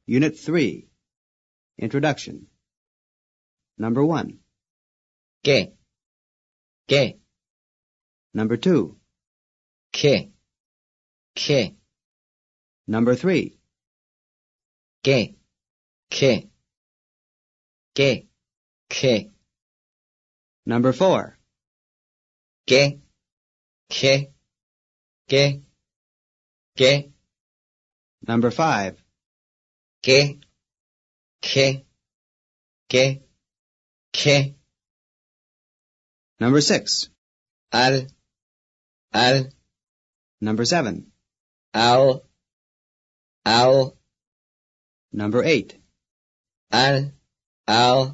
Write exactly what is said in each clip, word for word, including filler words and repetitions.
Unit three. Introduction. Number one. ¿Qué? ¿Qué? Number two. ¿Qué? ¿Qué? Number three. ¿Qué? ¿Qué? ¿Qué? ¿Qué? Number four. ¿Qué? ¿Qué? ¿Qué? ¿Qué? Number five. ¿Qué? ¿Qué? ¿Qué? ¿Qué? Number six. Al, al, Number seven. al, al, Number eight. al, al,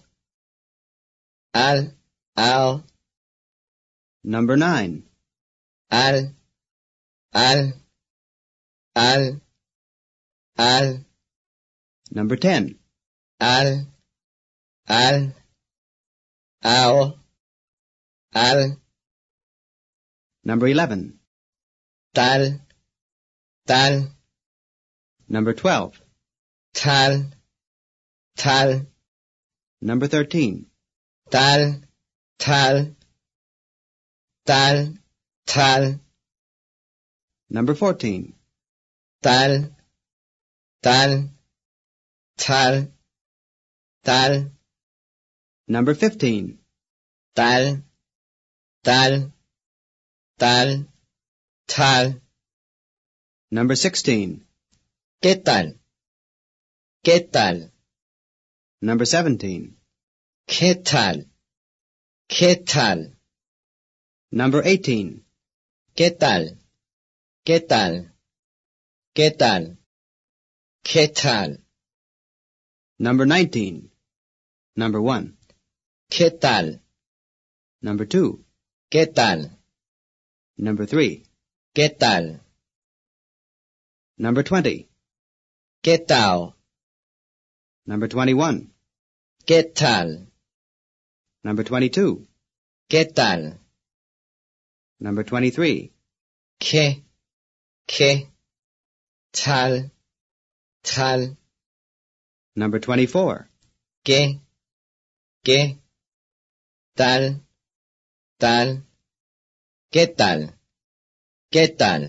al, al, Number nine. al, al, al, al, Number ten. al, al, al, al, Number eleven. tal, tal, Number twelve. tal, tal, Number thirteen. tal, tal, tal, tal, Number fourteen. tal, tal, tal, tal, Number fifteen. tal, tal, tal, tal. Number sixteen. ¿Qué tal? ¿Qué tal? Number seventeen. ¿Qué tal? ¿Qué tal? Number eighteen. ¿Qué tal? ¿Qué tal? ¿Qué tal? ¿Qué tal? Number nineteen. Number one. ¿Qué tal? Number two. ¿Qué tal? Number three. ¿Qué tal? Number twenty. ¿Qué tal? Number twenty-one. ¿Qué tal? Number twenty-two. ¿Qué tal? Number twenty-three. ¿Qué? ¿Qué? Tal, tal. Number twenty-four. ¿Qué? ¿Qué? Tal, tal. ¿Qué tal? ¿Qué tal?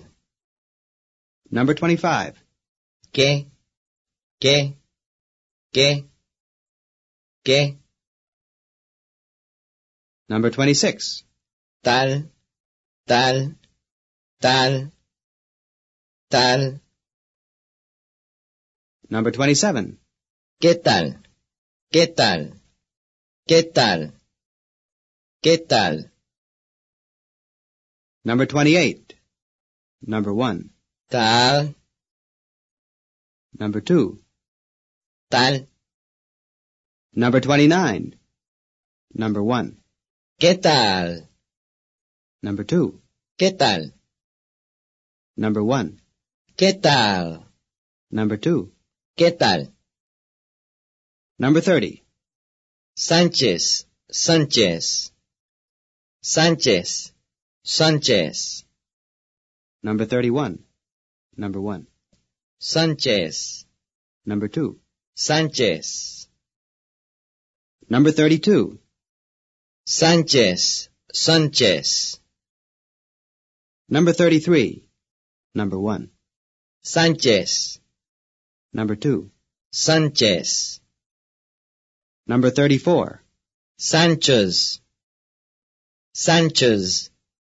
Number twenty-five. ¿Qué? ¿Qué? ¿Qué? ¿Qué? Number twenty-six. Tal, tal, tal, tal. Number twenty-seven. ¿Qué tal? ¿Qué tal? ¿Qué tal? ¿Qué tal? Number twenty-eight. Number one. Tal, Number two. tal. Number twenty-nine. Number one. ¿Qué tal? Number two. ¿Qué tal? Number one. ¿Qué tal? Number two. ¿Qué tal? Number thirty. Sánchez, Sánchez. Sánchez, Sánchez. Number thirty-one. Number one. Sánchez, Number two. Sánchez. Number thirty-two. Sánchez, Sánchez. Number thirty-three. Number one. Sánchez, Number two. Sánchez. Number thirty-four. Sánchez, Sánchez.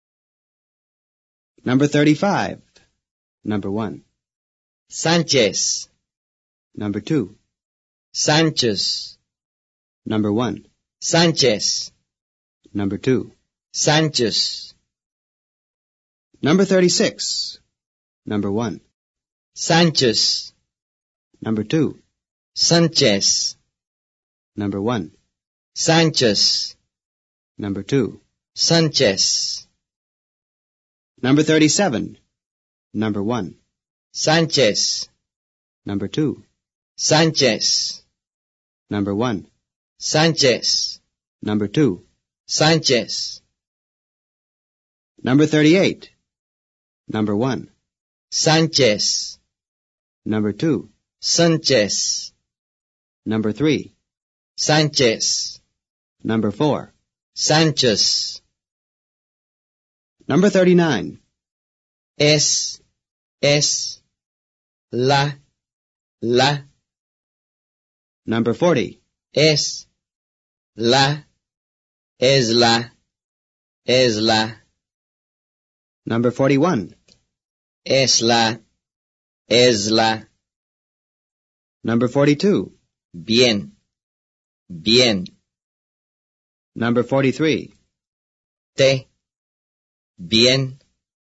Number thirty-five. Number one. Sánchez, Number two. Sánchez. Number one. Sánchez, Number two. Sánchez. Number thirty-six. Number one. Sánchez, Number two. Sánchez. Number one. Sánchez, Number two. Sánchez. Number thirty-seven. Number one. Sánchez, Number two. Sánchez. Number one. Sánchez, Number two. Sánchez. Number thirty-eight. Number one. Sánchez, Number two. Sánchez, Number three. Sánchez, Number four. Sánchez. Number thirty-nine. Es, es, la, la, Number forty. es, la, es la, es la, Number forty-one. es la, es la, Number forty-two. bien, bien, Number forty-three. te, bien,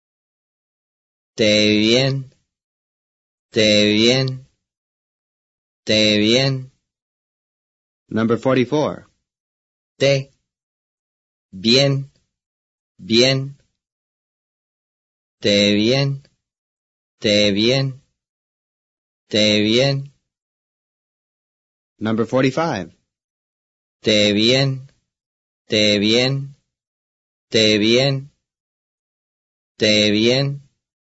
te bien, te bien, te bien, Number forty-four. te, bien, bien, te bien, te bien, te bien, Number forty-five. te bien, te bien, te bien, te bien,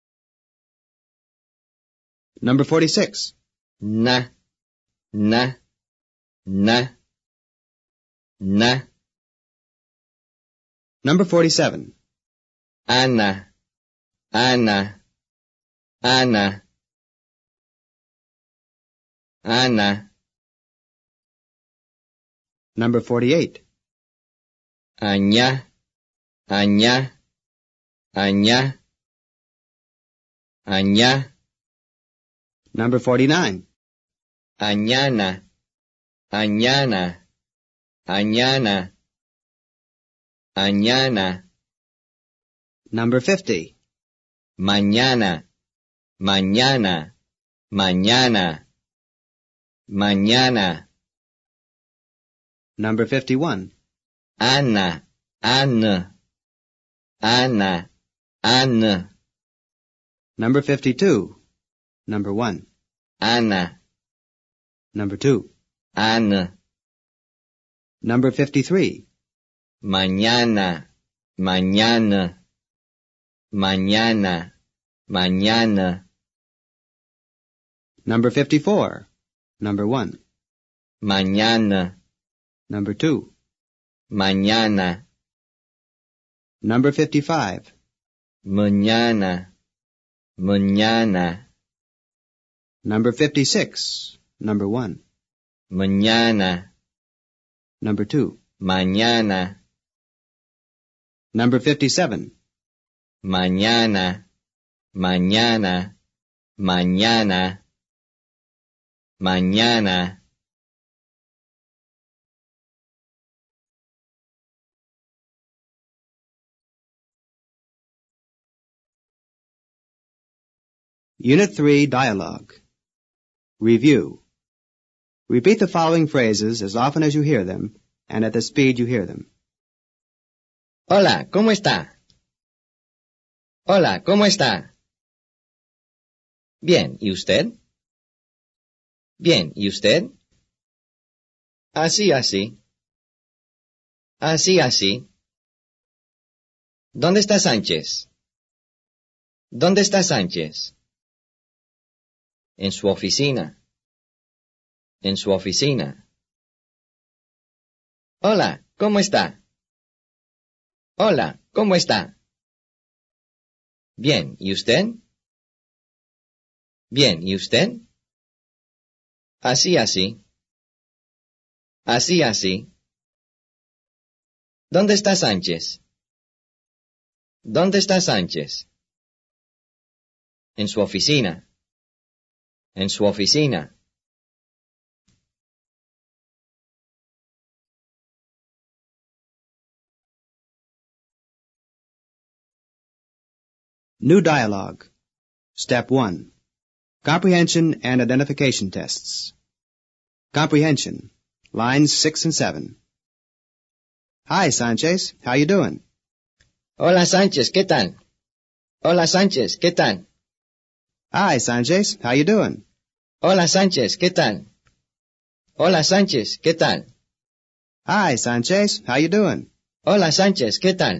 Number forty-six. na, na, na, na, Number forty-seven. Ana, Ana, Ana, Ana, Number forty-eight. añá, añá, añá, añá, Number forty-nine. añana, añana, añana, añana, Number fifty. mañana, mañana, mañana, mañana, Number fifty-one. Ana, Ana, Ana, Ana, Number fifty-two. Number one. Ana, Number two. Ana, Number fifty-three. mañana, mañana, mañana, mañana, Number fifty-four. Number one. mañana, Number two. mañana, Number fifty-five. mañana, mañana, Number fifty-six. Number one. mañana, Number two. mañana, Number fifty-seven. mañana, mañana, mañana, mañana. Unit three, Dialogue. Review. Repeat the following phrases as often as you hear them and at the speed you hear them. Hola, ¿cómo está? Hola, ¿cómo está? Bien, ¿y usted? Bien, ¿y usted? Así, así. Así, así. ¿Dónde está Sánchez? ¿Dónde está Sánchez? En su oficina. En su oficina. Hola, ¿cómo está? Hola, ¿cómo está? Bien, ¿y usted? Bien, ¿y usted? Así, así. Así, así. ¿Dónde está Sánchez? ¿Dónde está Sánchez? En su oficina. En su oficina. New dialogue. Step one. Comprehension and identification tests. Comprehension. Lines six and seven. Hi, Sanchez. How you doing? Hola, Sánchez, ¿qué tal? Hola, Sánchez, ¿qué tal? Hi, Sanchez. How you doing? Hola, Sánchez, ¿qué tal? Hola, Sánchez, ¿qué tal? Hi, Sanchez. How you doing? Hola, Sánchez, ¿qué tal?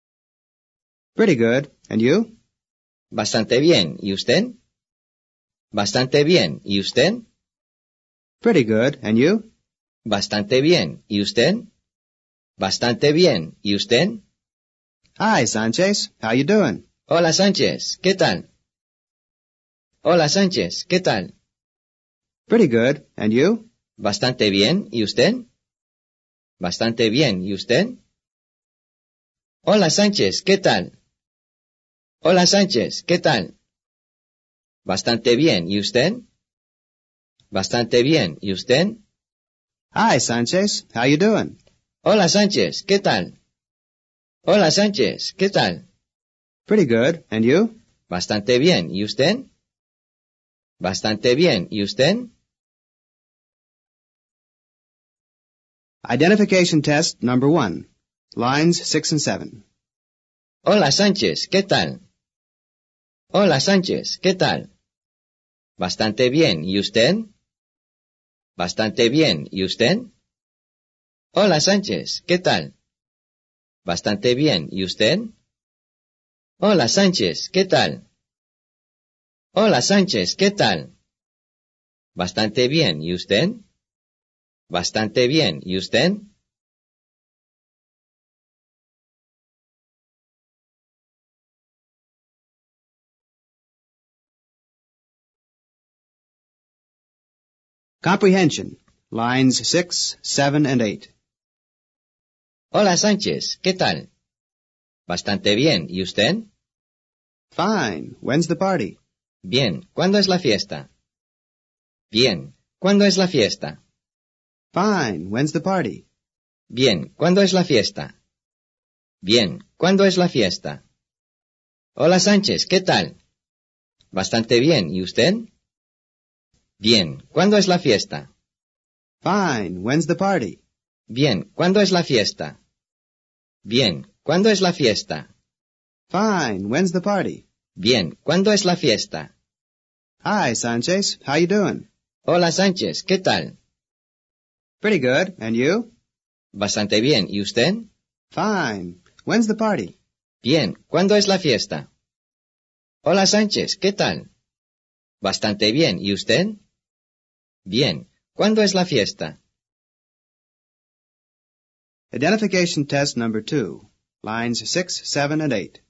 Pretty good. And you? Bastante bien. ¿Y usted? Bastante bien. ¿Y usted? Pretty good. And you? Bastante bien. ¿Y usted? Bastante bien. ¿Y usted? Hi, Sanchez. How you doing? Hola, Sánchez. ¿Qué tal? Hola, Sánchez. ¿Qué tal? Pretty good. And you? Bastante bien. ¿Y usted? Bastante bien. ¿Y usted? Hola, Sánchez. ¿Qué tal? Hola, Sánchez. ¿Qué tal? Bastante bien. ¿Y usted? Bastante bien. ¿Y usted? Hi, Sanchez. How you doing? Hola, Sánchez. ¿Qué tal? Hola, Sánchez. ¿Qué tal? Pretty good. And you? Bastante bien. ¿Y usted? Bastante bien. ¿Y usted? Identification test number one. Lines six and seven. Hola, Sánchez. ¿Qué tal? Hola, Sánchez. ¿Qué tal? Bastante bien. ¿Y usted? Bastante bien. ¿Y usted? Hola, Sánchez. ¿Qué tal? Bastante bien. ¿Y usted? Hola, Sánchez. ¿Qué tal? Hola, Sánchez. ¿Qué tal? Bastante bien. ¿Y usted? Bastante bien. ¿Y usted? Comprehension. Lines six, seven, and eight. Hola, Sánchez. ¿Qué tal? Bastante bien. ¿Y usted? Fine. When's the party? Bien. ¿Cuándo es la fiesta? Bien. ¿Cuándo es la fiesta? Fine. When's the party? Bien. ¿Cuándo es la fiesta? Bien. ¿Cuándo es la fiesta? Hola, Sánchez. ¿Qué tal? Bastante bien. ¿Y usted? Bien. ¿Cuándo es la fiesta? Fine. When's the party? Bien. ¿Cuándo es la fiesta? Bien. ¿Cuándo es la fiesta? Fine. When's the party? Bien. ¿Cuándo es la fiesta? Hi, Sanchez. How you doing? Hola, Sánchez. ¿Qué tal? Pretty good. And you? Bastante bien. ¿Y usted? Fine. When's the party? Bien. ¿Cuándo es la fiesta? Hola, Sánchez. ¿Qué tal? Bastante bien. ¿Y usted? Bien. ¿Cuándo es la fiesta? Identification test number two. Lines six, seven, and eight.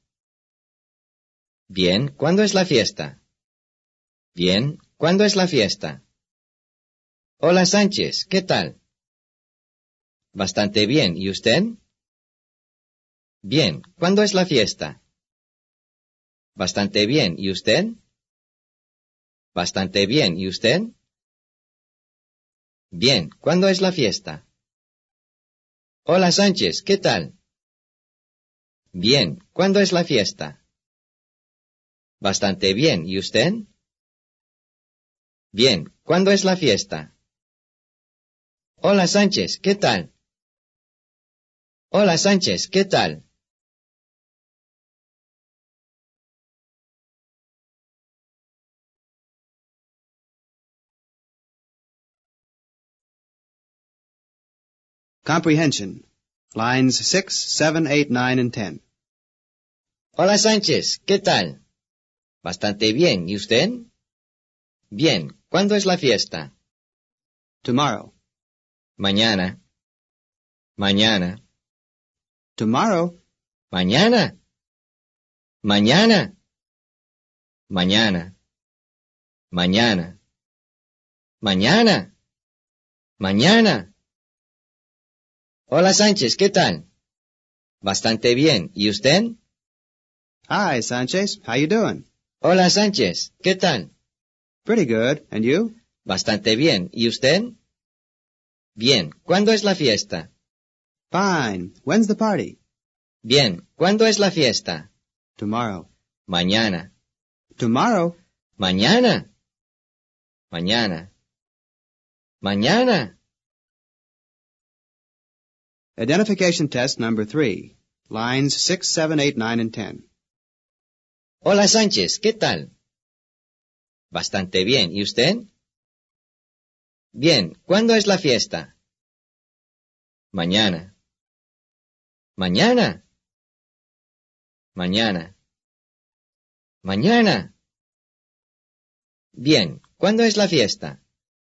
Bien. ¿Cuándo es la fiesta? Bien. ¿Cuándo es la fiesta? Hola, Sánchez. ¿Qué tal? Bastante bien. ¿Y usted? Bien. ¿Cuándo es la fiesta? Bastante bien. ¿Y usted? Bastante bien. ¿Y usted? Bien. ¿Cuándo es la fiesta? Hola, Sánchez. ¿Qué tal? Bien. ¿Cuándo es la fiesta? Bastante bien. ¿Y usted? Bien. ¿Cuándo es la fiesta? Hola, Sánchez. ¿Qué tal? Hola, Sánchez. ¿Qué tal? Comprehension. Lines six, seven, eight, nine, and ten. Hola, Sánchez. ¿Qué tal? Bastante bien. ¿Y usted? Bien. ¿Cuándo es la fiesta? Tomorrow. Mañana. Mañana. Tomorrow. Mañana. Mañana. Mañana. Mañana. Mañana. Mañana. Hola, Sánchez. ¿Qué tal? Bastante bien. ¿Y usted? Hi, Sanchez. How you doing? Hola, Sánchez. ¿Qué tal? Pretty good. And you? Bastante bien. ¿Y usted? Bien. ¿Cuándo es la fiesta? Fine. When's the party? Bien. ¿Cuándo es la fiesta? Tomorrow. Mañana. Tomorrow. Mañana. Mañana. Mañana. Identification test number three. Lines six, seven, eight, nine, and ten. Hola, Sánchez. ¿Qué tal? Bastante bien. ¿Y usted? Bien. ¿Cuándo es la fiesta? Mañana. Mañana. Mañana. Mañana. Bien, ¿cuándo es la fiesta?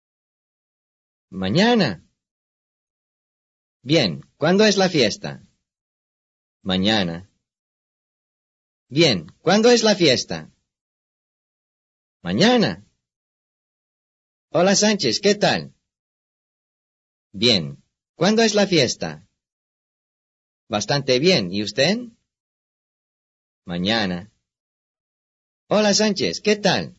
Mañana. Bien, ¿cuándo es la fiesta? Mañana. Bien, ¿cuándo es la fiesta? Mañana. Hola Sánchez, ¿qué tal? Bien, ¿cuándo es la fiesta? Bastante bien, ¿y usted? Mañana. Hola Sánchez, ¿qué tal?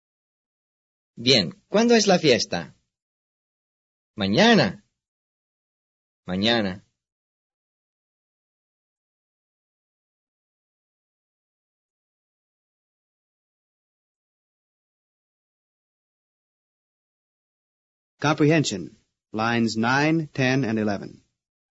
Bien, ¿cuándo es la fiesta? Mañana. Mañana. Comprehension. Lines nine, ten, and eleven.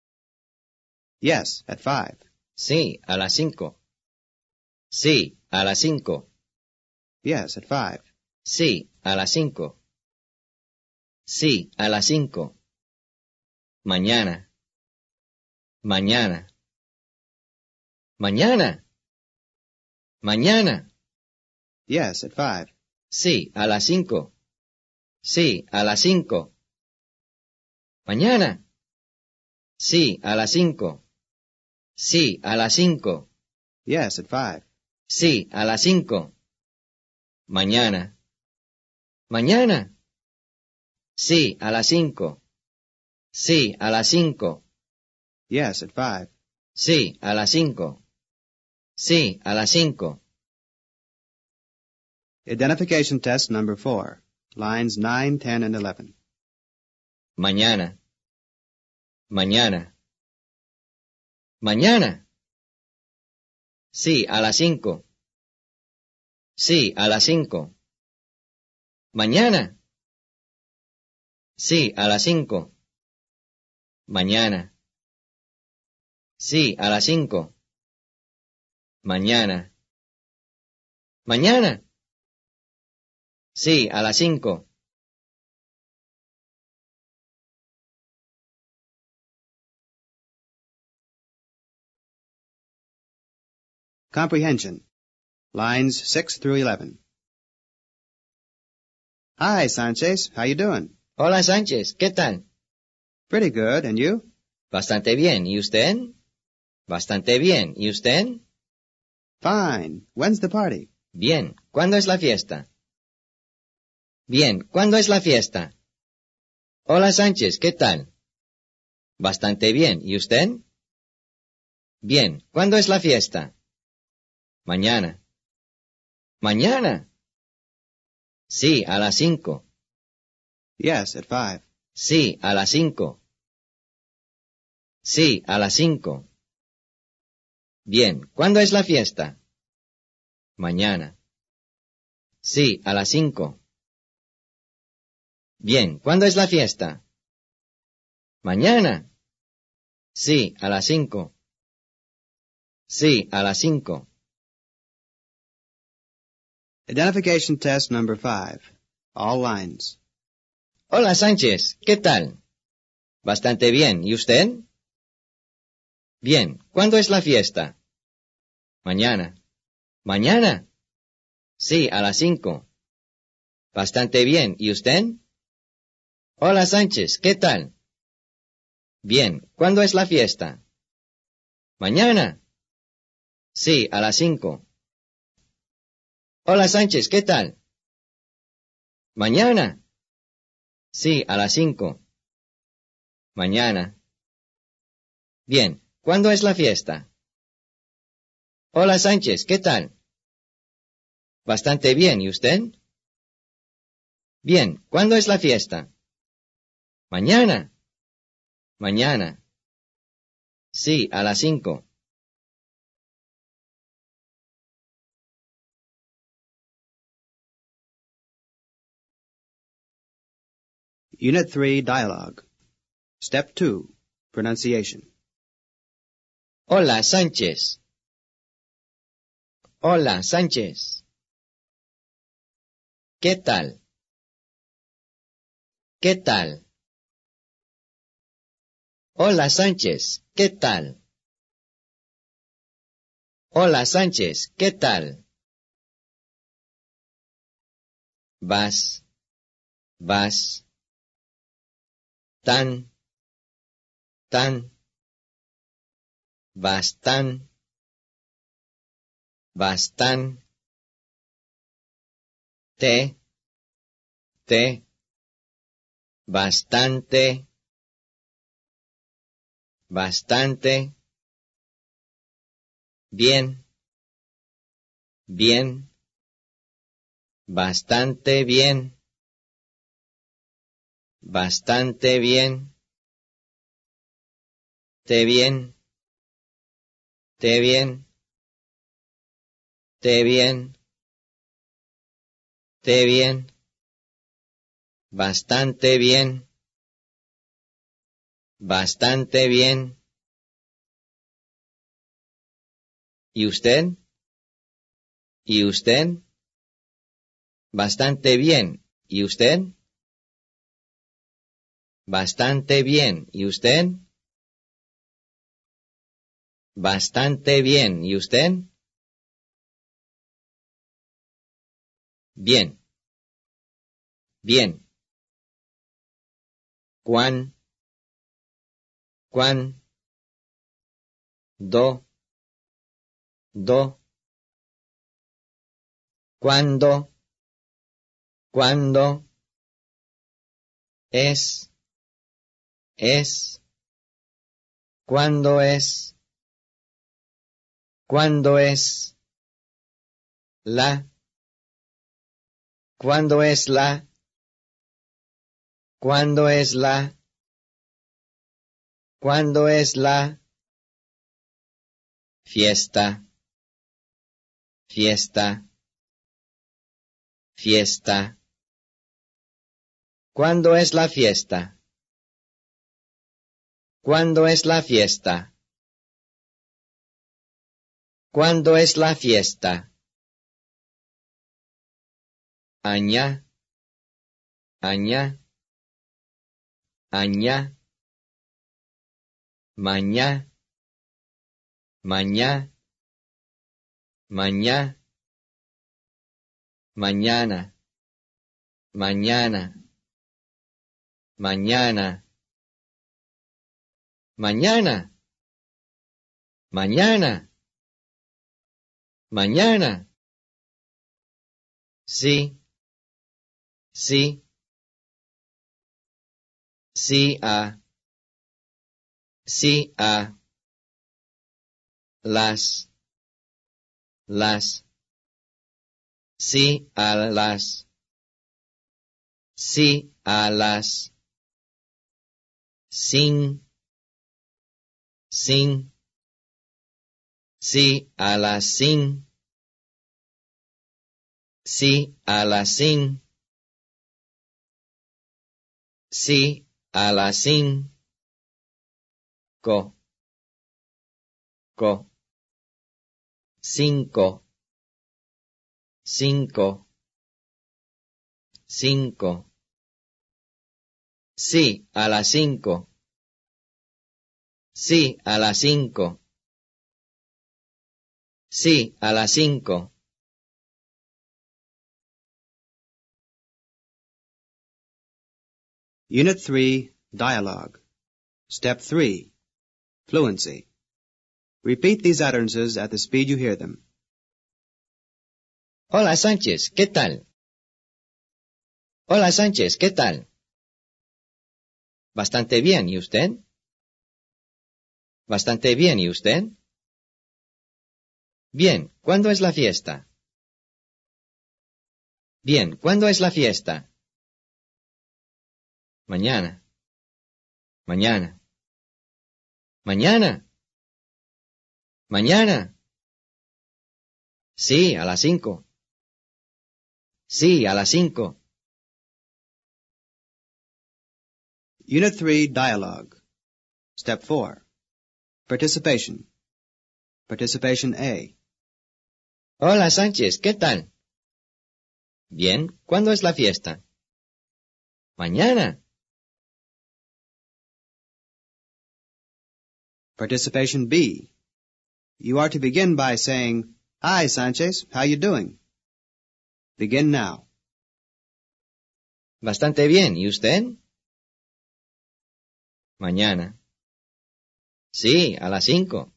Yes, at five. Sí, a las cinco. Sí, a las cinco. Yes, at five. Sí, a las cinco. Sí, a las cinco. Mañana. Mañana. Mañana. Mañana. Yes, at five. Sí, a las cinco. Sí, a las cinco. Mañana. Sí, a las cinco. Sí, a las cinco. Yes, at five. Sí, a las cinco. Mañana. Mañana. Sí, a las cinco. Sí, a las cinco. Yes, at five. Sí, a las cinco. Sí, a las cinco. Identification test number four. Lines nine, ten, and eleven. Mañana. Mañana. Mañana. Sí, a las cinco. Sí, a las cinco. Mañana. Sí, a las cinco. Mañana. Sí, a las cinco. Mañana. Mañana. Sí, a las cinco. Comprehension. Lines six through eleven. Hi, Sanchez. How you doing? Hola Sánchez, ¿qué tal? Pretty good. And you? Bastante bien. ¿Y usted? Bastante bien. ¿Y usted? Fine. When's the party? Bien. ¿Cuándo es la fiesta? Bien. ¿Cuándo es la fiesta? Hola Sánchez, ¿qué tal? Bastante bien. ¿Y usted? Bien. ¿Cuándo es la fiesta? Mañana. Mañana. Sí, a las cinco. Yes, at five. Sí, a las cinco. Sí, a las cinco. Bien. ¿Cuándo es la fiesta? Mañana. Sí, a las cinco. Bien. ¿Cuándo es la fiesta? Mañana. Sí, a las cinco. Sí, a las cinco. Identification test number five. All lines. Hola Sánchez, ¿qué tal? Bastante bien. ¿Y usted? Bien. ¿Cuándo es la fiesta? Mañana. ¿Mañana? Sí, a las cinco. Bastante bien. ¿Y usted? Hola Sánchez, ¿qué tal? Bien. ¿Cuándo es la fiesta? Mañana. Sí, a las cinco. Hola Sánchez, ¿qué tal? Mañana. Sí, a las cinco. Mañana. Bien. ¿Cuándo es la fiesta? Hola Sánchez, ¿qué tal? Bastante bien. ¿Y usted? Bien. ¿Cuándo es la fiesta? Mañana. Mañana. Sí, a las cinco. Unit three, Dialogue. Step two, Pronunciation. Hola Sánchez. Hola Sánchez. ¿Qué tal? ¿Qué tal? Hola Sánchez. ¿Qué tal? Hola Sánchez. ¿Qué tal? vas, vas, tan, tan, bastan, bastan, te, te, bastante, bastante, bien, bien, bastante bien, bastante bien, te bien, te bien, te bien, te bien, bastante bien, bastante bien. ¿Y usted? ¿Y usted? Bastante bien. ¿Y usted? Bastante bien. ¿Y usted? Bastante bien. ¿Y usted? Bien. Bien. ¿Cuán? ¿Cuán? Do. Do. ¿Cuándo? ¿Cuándo? Es. Es. ¿Cuándo es? ¿Cuándo es? La. ¿Cuándo es la? ¿Cuándo es la? ¿Cuándo es la? Fiesta. Fiesta. Fiesta. ¿Cuándo es la fiesta? ¿Cuándo es la fiesta? ¿Cuándo es la fiesta? Añá. Añá. Añá. Mañá. Mañá. Mañá. Mañana. Mañana. Mañana. Mañana. Mañana. Mañana. Sí. Sí. Sí a. Sí a. Las. Las. Sí a las. Sí a las. Sin. Sin. Sí a las sin. Sí a las sin. Sí a las sin. Co. Co. Cinco. Cinco. Cinco. Sí a las cinco. Sí a las cinco. Sí a las cinco. Unit three, Dialogue. Step three, Fluency. Repeat these utterances at the speed you hear them. Hola Sánchez, ¿qué tal? Hola Sánchez, ¿qué tal? Bastante bien, ¿y usted? Bastante bien, ¿y usted? Bien, ¿cuándo es la fiesta? Bien, ¿cuándo es la fiesta? Mañana. Mañana. Mañana. Mañana. Sí, a las cinco. Sí, a las cinco. Unit three, Dialogue. Step four, Participation. Participation A. Hola Sánchez, ¿qué tal? Bien, ¿cuándo es la fiesta? Mañana. Participation B. You are to begin by saying, Hi, Sanchez, how you doing? Begin now. Bastante bien. ¿Y usted? Mañana. Sí, a las cinco.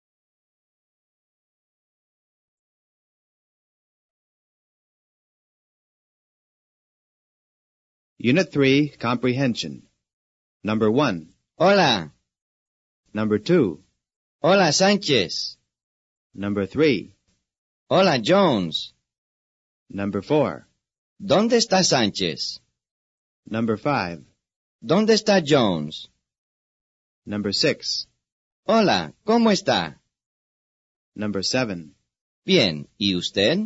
Unit three, Comprehension. Number one. Hola. Number two. Hola, Sánchez. Number three. Hola, Jones. Number four. ¿Dónde está Sánchez? Number five. ¿Dónde está Jones? Number six. Hola, ¿cómo está? Number seven. Bien, ¿y usted?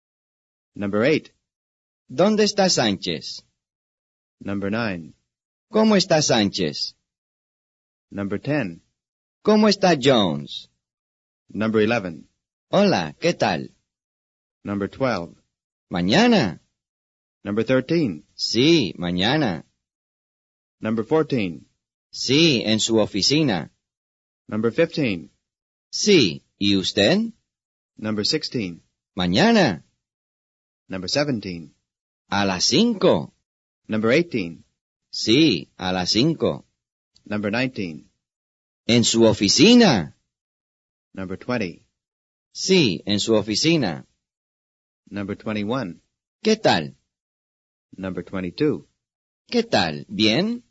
Number eight. ¿Dónde está Sánchez? Number nine. ¿Cómo está Sánchez? Number ten. ¿Cómo está Jones? Number eleven. Hola, ¿qué tal? Number twelve. ¿Mañana? Number thirteen. Sí, mañana. Number fourteen. Sí, en su oficina. Number fifteen. Sí, ¿y usted? Number sixteen. Mañana. Number seventeen. A las cinco. Number eighteen. Sí, a las cinco. Number nineteen. En su oficina. Number twenty. Sí, en su oficina. Number twenty-one. ¿Qué tal? Number twenty-two. ¿Qué tal? ¿Bien?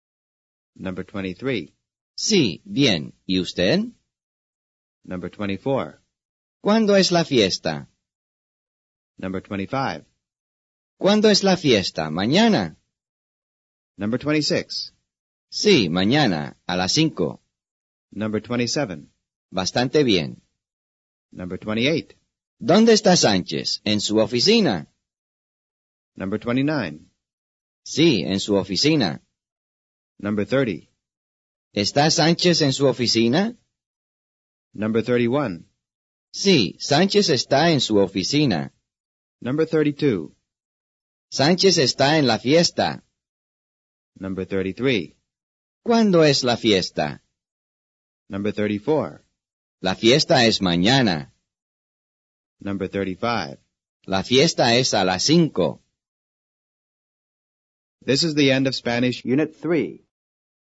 Number twenty-three. Sí, bien. ¿Y usted? Number twenty-four. ¿Cuándo es la fiesta? Number twenty-five. ¿Cuándo es la fiesta? ¿Mañana? Number twenty-six. Sí, mañana, a las cinco. Number twenty-seven. Bastante bien. Number twenty-eight. ¿Dónde está Sánchez? ¿En su oficina? Number twenty-nine. Sí, en su oficina. Number thirty. ¿Está Sánchez en su oficina? Number thirty-one. Sí, Sánchez está en su oficina. Number thirty-two. Sánchez está en la fiesta. Number thirty-three. ¿Cuándo es la fiesta? Number thirty-four. La fiesta es mañana. Number thirty-five. La fiesta es a las cinco. This is the end of Spanish Unit three.